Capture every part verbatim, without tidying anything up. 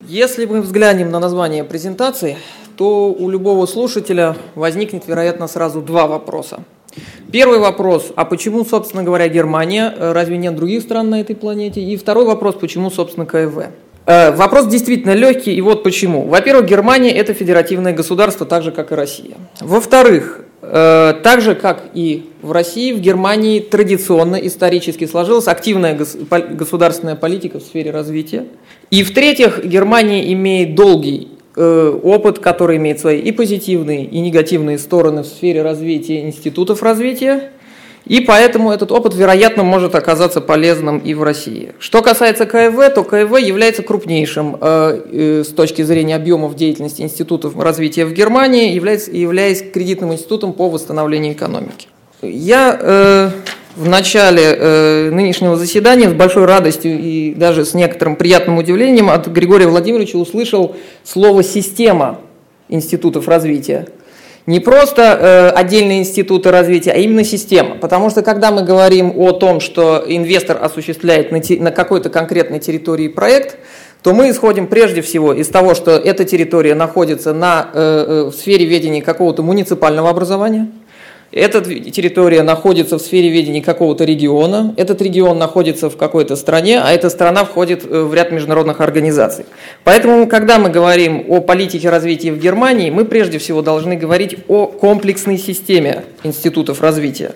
Если мы взглянем на название презентации, то у любого слушателя возникнет, вероятно, сразу два вопроса. Первый вопрос, а почему, собственно говоря, Германия? Разве нет других стран на этой планете? И второй вопрос, почему, собственно, КФВ? Э, вопрос действительно легкий, и вот почему. Во-первых, Германия – это федеративное государство, так же, как и Россия. Во-вторых, э, так же, как и в России, в Германии традиционно, исторически сложилась активная гос- государственная политика в сфере развития. И в-третьих, Германия имеет долгий опыт, который имеет свои и позитивные, и негативные стороны в сфере развития институтов развития, и поэтому этот опыт, вероятно, может оказаться полезным и в России. Что касается КФВ, то КФВ является крупнейшим э, с точки зрения объемов деятельности институтов развития в Германии, является, являясь кредитным институтом по восстановлению экономики. Я э, в начале э, нынешнего заседания с большой радостью и даже с некоторым приятным удивлением от Григория Владимировича услышал слово «система институтов развития». Не просто э, отдельные институты развития, а именно система. Потому что когда мы говорим о том, что инвестор осуществляет на, те, на какой-то конкретной территории проект, то мы исходим прежде всего из того, что эта территория находится на, э, э, в сфере ведения какого-то муниципального образования. Эта территория находится в сфере ведения какого-то региона, этот регион находится в какой-то стране, а эта страна входит в ряд международных организаций. Поэтому, когда мы говорим о политике развития в Германии, мы прежде всего должны говорить о комплексной системе институтов развития.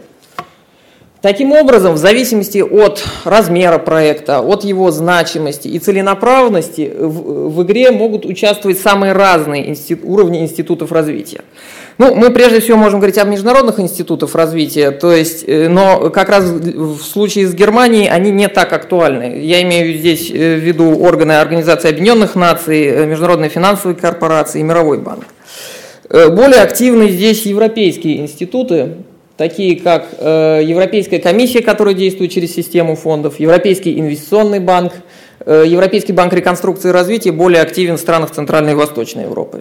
Таким образом, в зависимости от размера проекта, от его значимости и целенаправленности, в, в игре могут участвовать самые разные институт, уровни институтов развития. Ну, мы прежде всего можем говорить о международных институтах развития, то есть, но как раз в случае с Германией они не так актуальны. Я имею здесь в виду органы Организации Объединенных Наций, Международные финансовые корпорации и Мировой банк. Более активны здесь европейские институты, такие как Европейская комиссия, которая действует через систему фондов, Европейский инвестиционный банк, Европейский банк реконструкции и развития более активен в странах Центральной и Восточной Европы.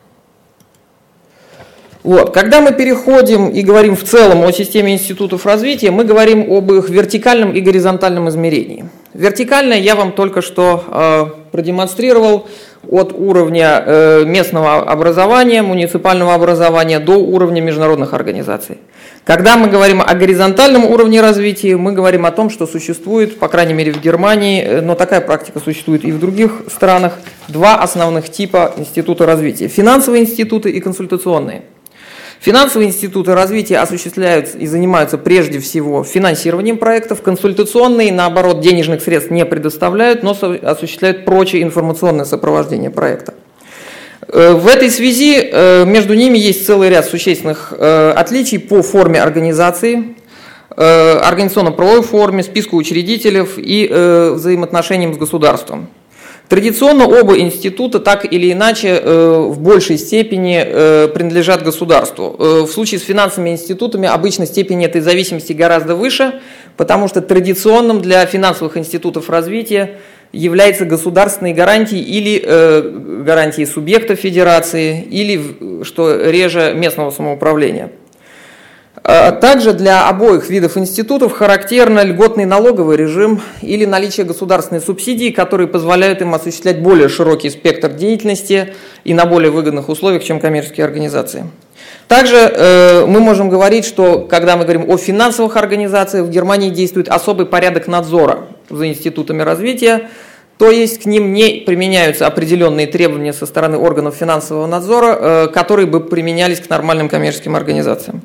Вот. Когда мы переходим и говорим в целом о системе институтов развития, мы говорим об их вертикальном и горизонтальном измерении. Вертикальное я вам только что э, продемонстрировал от уровня э, местного образования, муниципального образования до уровня международных организаций. Когда мы говорим о горизонтальном уровне развития, мы говорим о том, что существует, по крайней мере в Германии, но такая практика существует и в других странах, два основных типа института развития. Финансовые институты и консультационные. Финансовые институты развития осуществляют и занимаются прежде всего финансированием проектов, консультационные, наоборот, денежных средств не предоставляют, но осуществляют прочее информационное сопровождение проекта. В этой связи между ними есть целый ряд существенных отличий по форме организации, организационно-правовой форме, списку учредителей и взаимоотношениям с государством. Традиционно оба института так или иначе э, в большей степени э, принадлежат государству. Э, в случае с финансовыми институтами обычно степень этой зависимости гораздо выше, потому что традиционным для финансовых институтов развития является государственные гарантии или э, гарантии субъектов федерации, или, что реже, местного самоуправления. Также для обоих видов институтов характерно льготный налоговый режим или наличие государственной субсидии, которые позволяют им осуществлять более широкий спектр деятельности и на более выгодных условиях, чем коммерческие организации. Также э, мы можем говорить, что когда мы говорим о финансовых организациях, в Германии действует особый порядок надзора за институтами развития, то есть к ним не применяются определенные требования со стороны органов финансового надзора, э, которые бы применялись к нормальным коммерческим организациям.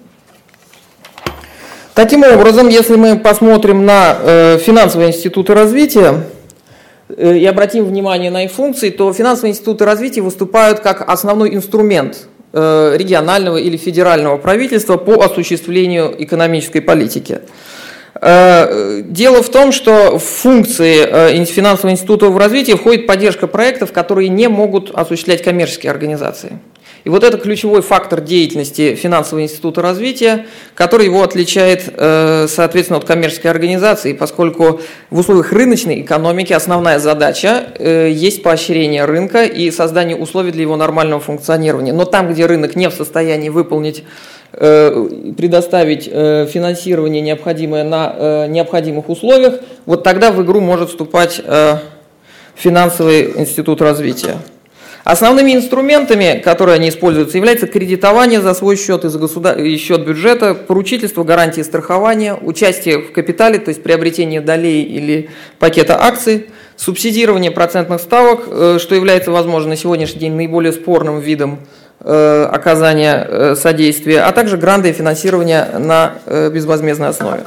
Таким образом, если мы посмотрим на э, финансовые институты развития э, и обратим внимание на их функции, то финансовые институты развития выступают как основной инструмент э, регионального или федерального правительства по осуществлению экономической политики. Э, дело в том, что в функции э, финансового института развития входит поддержка проектов, которые не могут осуществлять коммерческие организации. И вот это ключевой фактор деятельности финансового института развития, который его отличает, соответственно, от коммерческой организации, поскольку в условиях рыночной экономики основная задача есть поощрение рынка и создание условий для его нормального функционирования. Но там, где рынок не в состоянии выполнить, предоставить финансирование, необходимое на необходимых условиях, вот тогда в игру может вступать финансовый институт развития. Основными инструментами, которые они используются, являются кредитование за свой счет и за государ... и счет бюджета, поручительство, гарантии страхования, участие в капитале, то есть приобретение долей или пакета акций, субсидирование процентных ставок, что является, возможно, на сегодняшний день наиболее спорным видом оказания содействия, а также гранты и финансирование на безвозмездной основе.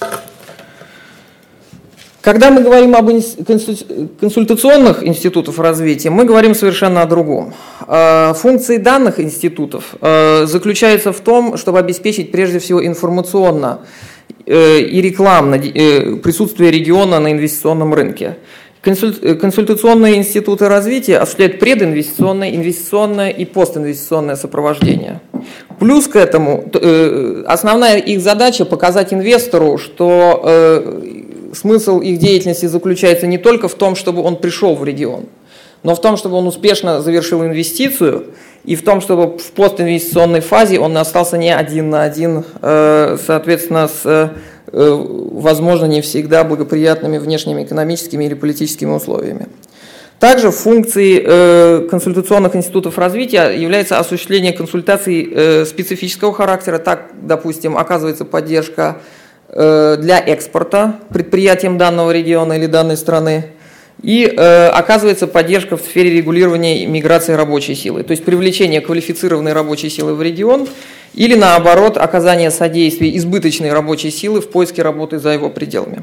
Когда мы говорим об консультационных институтах развития, мы говорим совершенно о другом. Функции данных институтов заключаются в том, чтобы обеспечить прежде всего информационно и рекламно присутствие региона на инвестиционном рынке. Консультационные институты развития осуществляют прединвестиционное, инвестиционное и постинвестиционное сопровождение. Плюс к этому основная их задача показать инвестору, что смысл их деятельности заключается не только в том, чтобы он пришел в регион, но в том, чтобы он успешно завершил инвестицию, и в том, чтобы в постинвестиционной фазе он остался не один на один, соответственно, с, возможно, не всегда благоприятными внешними экономическими или политическими условиями. Также функцией консультационных институтов развития является осуществление консультаций специфического характера. Так, допустим, оказывается поддержка для экспорта предприятиям данного региона или данной страны, и э, оказывается поддержка в сфере регулирования миграции рабочей силы, то есть привлечение квалифицированной рабочей силы в регион или, наоборот, оказание содействия избыточной рабочей силы в поиске работы за его пределами.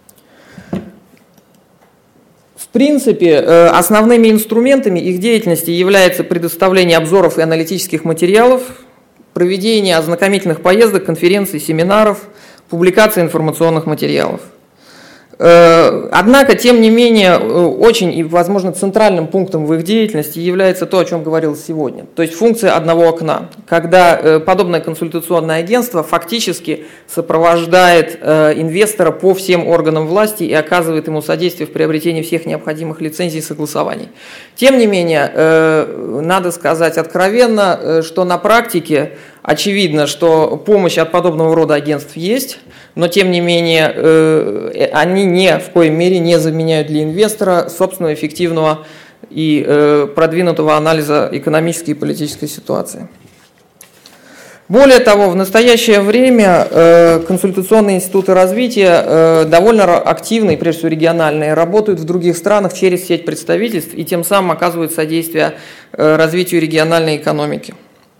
В принципе, э, основными инструментами их деятельности являются предоставление обзоров и аналитических материалов, проведение ознакомительных поездок, конференций, семинаров, публикация информационных материалов. Однако, тем не менее, очень и, возможно, центральным пунктом в их деятельности является то, о чем говорилось сегодня. То есть функция одного окна, когда подобное консультационное агентство фактически сопровождает инвестора по всем органам власти и оказывает ему содействие в приобретении всех необходимых лицензий и согласований. Тем не менее, надо сказать откровенно, что на практике очевидно, что помощь от подобного рода агентств есть, но тем не менее они ни в коей мере не заменяют для инвестора собственного эффективного и продвинутого анализа экономической и политической ситуации. Более того, в настоящее время консультационные институты развития довольно активно, и прежде всего региональные, работают в других странах через сеть представительств и тем самым оказывают содействие развитию региональной экономики.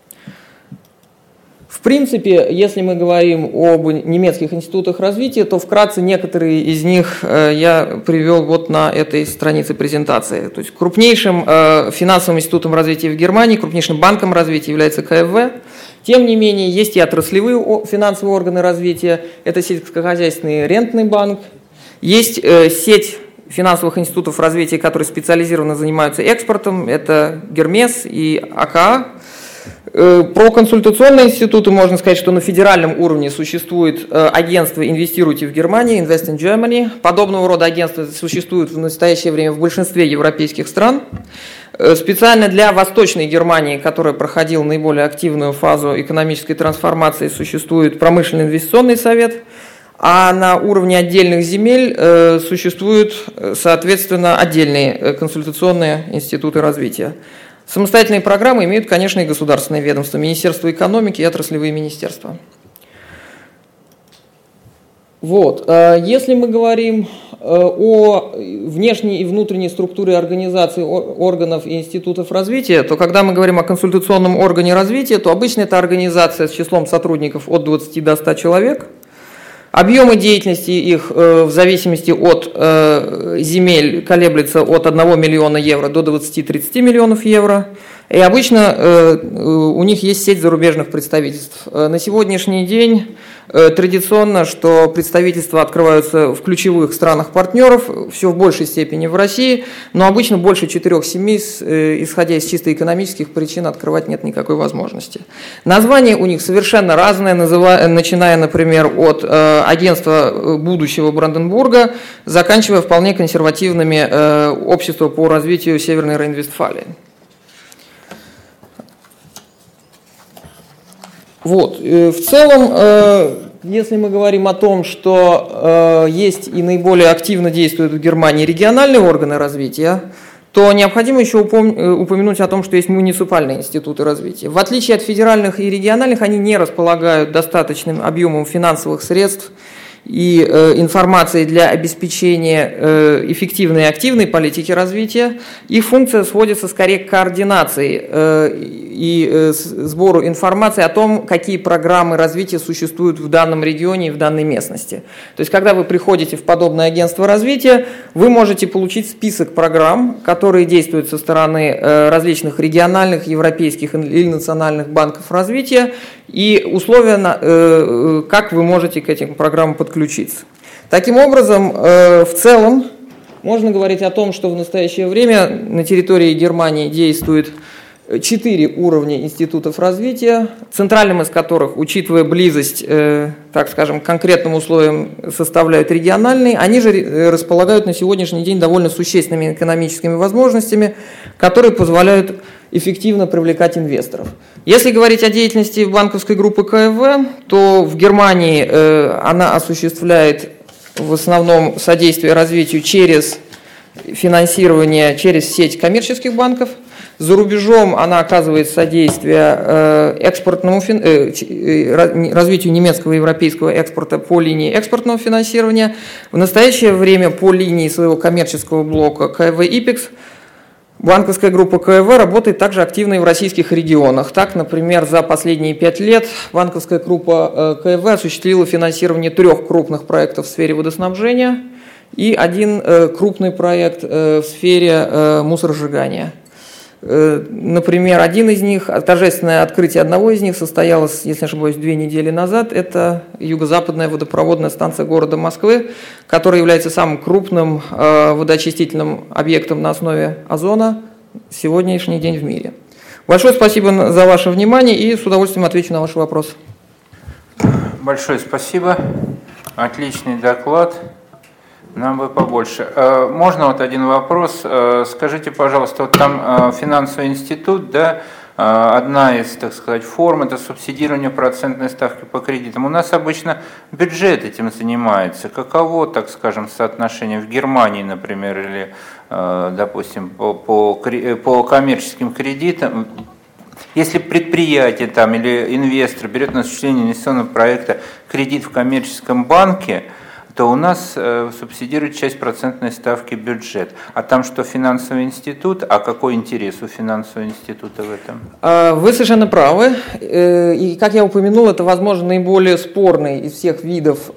В принципе, если мы говорим об немецких институтах развития, то вкратце некоторые из них я привел вот на этой странице презентации. То есть крупнейшим финансовым институтом развития в Германии, крупнейшим банком развития является ка эф вэ. Тем не менее, есть и отраслевые финансовые органы развития, это сельскохозяйственный рентный банк, есть сеть финансовых институтов развития, которые специализированно занимаются экспортом, это Гермес и а ка а. Про консультационные институты можно сказать, что на федеральном уровне существует агентство «Инвестируйте в Германии», Invest in Germany. Подобного рода агентства существуют в настоящее время в большинстве европейских стран. Специально для Восточной Германии, которая проходила наиболее активную фазу экономической трансформации, существует промышленный инвестиционный совет, а на уровне отдельных земель существуют, соответственно, отдельные консультационные институты развития. Самостоятельные программы имеют, конечно, и государственные ведомства, Министерство экономики и отраслевые министерства. Вот. Если мы говорим о внешней и внутренней структуре организации органов и институтов развития, то когда мы говорим о консультационном органе развития, то обычно это организация с числом сотрудников от двадцати до ста человек. Объемы деятельности их в зависимости от земель колеблются от одного миллиона евро до двадцати-тридцати миллионов евро. И обычно у них есть сеть зарубежных представительств. На сегодняшний день традиционно, что представительства открываются в ключевых странах партнеров, все в большей степени в России, но обычно больше четырех-семи, исходя из чисто экономических причин, открывать нет никакой возможности. Названия у них совершенно разные, начиная, например, от агентства будущего Бранденбурга, заканчивая вполне консервативными общества по развитию Северной Рейн-Вестфалии. Вот. В целом, если мы говорим о том, что э, есть и наиболее активно действуют в Германии региональные органы развития, то необходимо еще упом- упомянуть о том, что есть муниципальные институты развития. В отличие от федеральных и региональных, они не располагают достаточным объемом финансовых средств и э, информации для обеспечения э, эффективной и активной политики развития. Их функция сводится скорее к координации э, и э, сбору информации о том, какие программы развития существуют в данном регионе и в данной местности. То есть, когда вы приходите в подобное агентство развития, вы можете получить список программ, которые действуют со стороны э, различных региональных, европейских или национальных банков развития, и условия, э, как вы можете к этим программам подключиться. Таким образом, э, в целом, можно говорить о том, что в настоящее время на территории Германии действует четыре уровня институтов развития, центральным из которых, учитывая близость, э, так скажем, к конкретным условиям, составляют региональные. Они же располагают на сегодняшний день довольно существенными экономическими возможностями, которые позволяют эффективно привлекать инвесторов. Если говорить о деятельности банковской группы КФВ, то в Германии э, она осуществляет в основном содействие развитию через финансирование, через сеть коммерческих банков. За рубежом она оказывает содействие э, экспортному фин... э, развитию немецкого и европейского экспорта по линии экспортного финансирования. В настоящее время по линии своего коммерческого блока КФВ «Ипекс» банковская группа КФВ работает также активно и в российских регионах. Так, например, за последние пять лет банковская группа КФВ осуществила финансирование трех крупных проектов в сфере водоснабжения и один крупный проект в сфере мусоросжигания. Например, один из них, торжественное открытие одного из них состоялось, если не ошибаюсь, две недели назад. Это юго-западная водопроводная станция города Москвы, которая является самым крупным водоочистительным объектом на основе озона в сегодняшний день в мире. Большое спасибо за ваше внимание и с удовольствием отвечу на ваши вопросы. Большое спасибо. Отличный доклад. Нам бы побольше. Можно вот один вопрос? Скажите, пожалуйста, вот там финансовый институт, да, одна из, так сказать, форм – это субсидирование процентной ставки по кредитам. У нас обычно бюджет этим занимается. Каково, так скажем, соотношение в Германии, например, или, допустим, по, по, по коммерческим кредитам? Если предприятие там, или инвестор берет на осуществление инвестиционного проекта кредит в коммерческом банке, то у нас э, субсидирует часть процентной ставки бюджет. А там что, финансовый институт? А какой интерес у финансового института в этом? Вы совершенно правы. И, как я упомянул, это, возможно, наиболее спорный из всех видов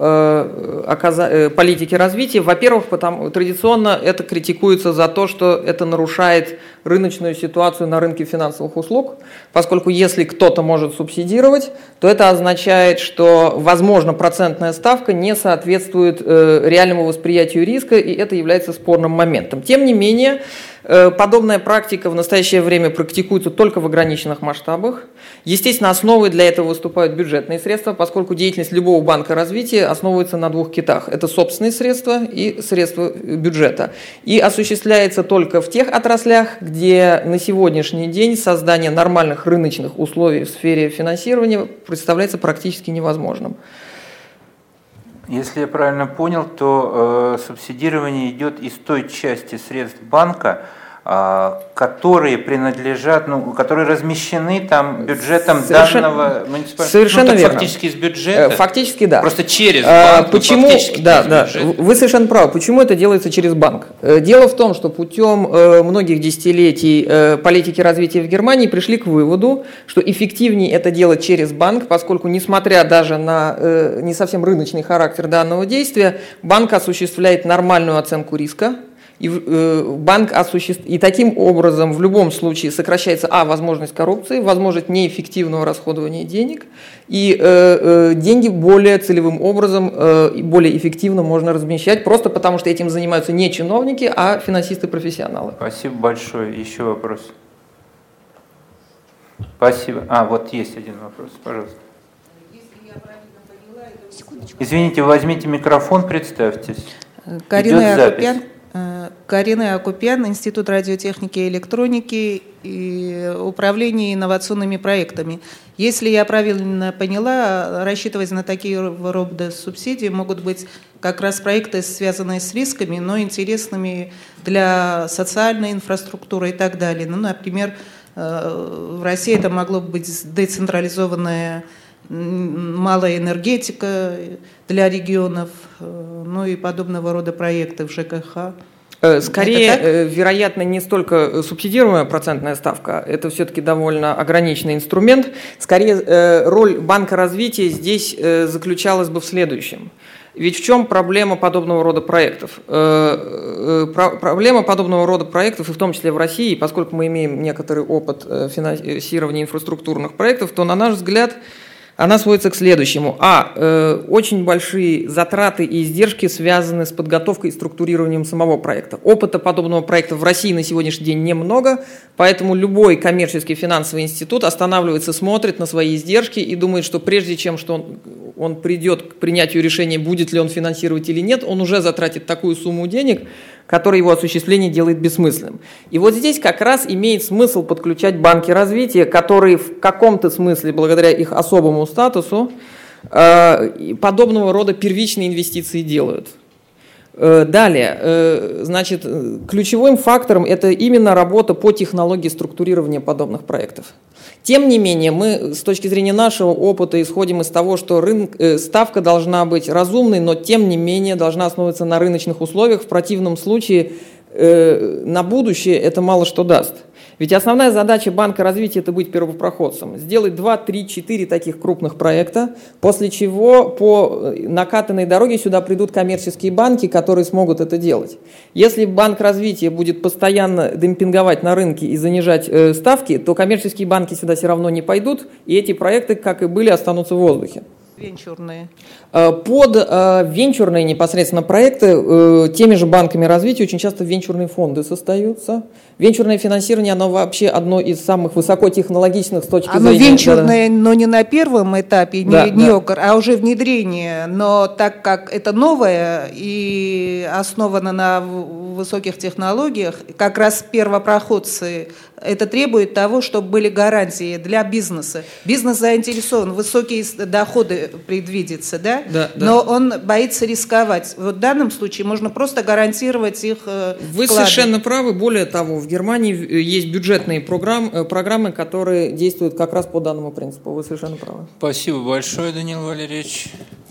политики развития. Во-первых, потому традиционно это критикуется за то, что это нарушает рыночную ситуацию на рынке финансовых услуг, поскольку если кто-то может субсидировать, то это означает, что, возможно, процентная ставка не соответствует реальному восприятию риска, и это является спорным моментом. Тем не менее, подобная практика в настоящее время практикуется только в ограниченных масштабах. Естественно, основой для этого выступают бюджетные средства, поскольку деятельность любого банка развития основывается на двух китах. Это собственные средства и средства бюджета. И осуществляется только в тех отраслях, где на сегодняшний день создание нормальных рыночных условий в сфере финансирования представляется практически невозможным. Если я правильно понял, то э, субсидирование идет из той части средств банка, э, которые принадлежат, ну, которые размещены там бюджетом совершенно, данного муниципального. Совершенно ну, верно. Фактически из бюджета. Фактически да. Просто через банк. Почему? Да, да. Вы совершенно правы. Почему это делается через банк? Дело в том, что путем многих десятилетий политики развития в Германии пришли к выводу, что эффективнее это делать через банк, поскольку, несмотря даже на не совсем рыночный характер данного действия, банк осуществляет нормальную оценку риска. И банк осуществ... и таким образом в любом случае сокращается а. возможность коррупции, возможность неэффективного расходования денег, и э, э, деньги более целевым образом, э, более эффективно можно размещать, просто потому что этим занимаются не чиновники, а финансисты-профессионалы. Спасибо большое. Еще вопрос? Спасибо. А, вот есть один вопрос, пожалуйста. Извините, возьмите микрофон, представьтесь. Карина Акопян, Карина Акупян, Институт радиотехники и электроники и Управление инновационными проектами. Если я правильно поняла, рассчитывать на такие рода субсидии могут быть как раз проекты, связанные с рисками, но интересными для социальной инфраструктуры и так далее. Ну, например, в России это могло быть децентрализованная малая энергетика для регионов, ну и подобного рода проекты в ЖКХ. Скорее, вероятно, не столько субсидируемая процентная ставка, это все-таки довольно ограниченный инструмент. Скорее, роль Банка развития здесь заключалась бы в следующем. Ведь в чем проблема подобного рода проектов? Проблема подобного рода проектов, и в том числе в России, поскольку мы имеем некоторый опыт финансирования инфраструктурных проектов, то, на наш взгляд, она сводится к следующему. А. Э, очень большие затраты и издержки связаны с подготовкой и структурированием самого проекта. Опыта подобного проекта в России на сегодняшний день немного, поэтому любой коммерческий финансовый институт останавливается, смотрит на свои издержки и думает, что прежде чем что он, он придет к принятию решения, будет ли он финансировать или нет, он уже затратит такую сумму денег, который его осуществление делает бессмысленным. И вот здесь как раз имеет смысл подключать банки развития, которые в каком-то смысле, благодаря их особому статусу, подобного рода первичные инвестиции делают. Далее, значит, ключевым фактором это именно работа по технологии структурирования подобных проектов. Тем не менее, мы с точки зрения нашего опыта исходим из того, что рынок, ставка должна быть разумной, но тем не менее должна основываться на рыночных условиях. В противном случае на будущее это мало что даст. Ведь основная задача Банка развития – это быть первопроходцем. Сделать два, три, четыре таких крупных проекта, после чего по накатанной дороге сюда придут коммерческие банки, которые смогут это делать. Если Банк развития будет постоянно демпинговать на рынке и занижать э, ставки, то коммерческие банки сюда все равно не пойдут, и эти проекты, как и были, останутся в воздухе. Венчурные. Под э, венчурные непосредственно проекты э, теми же банками развития очень часто венчурные фонды создаются. Венчурное финансирование, оно вообще одно из самых высокотехнологичных с точки оно зрения... Оно венчурное, да, но не на первом этапе, да, не, не да. окор, а уже внедрение. Но так как это новое и основано на высоких технологиях, как раз первопроходцы, это требует того, чтобы были гарантии для бизнеса. Бизнес заинтересован, высокие доходы предвидятся, да? Да, да. Но он боится рисковать. Вот в данном случае можно просто гарантировать их вклады. Вы совершенно правы. Более того, в Германии есть бюджетные программы, программы, которые действуют как раз по данному принципу. Вы совершенно правы. Спасибо большое, Даниил Валерьевич.